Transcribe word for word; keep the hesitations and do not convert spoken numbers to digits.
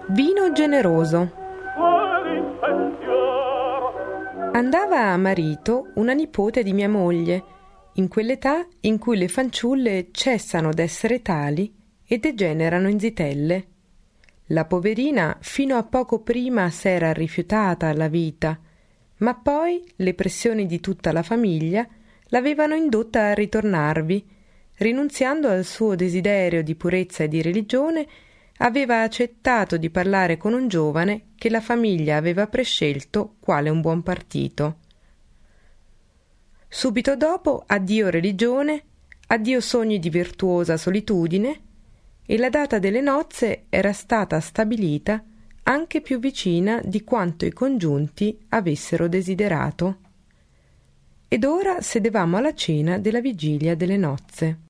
Vino generoso. Andava a marito una nipote di mia moglie, in quell'età in cui le fanciulle cessano d'essere tali e degenerano in zitelle. La poverina fino a poco prima s'era rifiutata alla vita, ma poi le pressioni di tutta la famiglia l'avevano indotta a ritornarvi. Rinunziando al suo desiderio di purezza e di religione, aveva accettato di parlare con un giovane che la famiglia aveva prescelto quale un buon partito. Subito dopo addio religione, addio sogni di virtuosa solitudine, e la data delle nozze era stata stabilita anche più vicina di quanto i congiunti avessero desiderato. Ed ora sedevamo alla cena della vigilia delle nozze.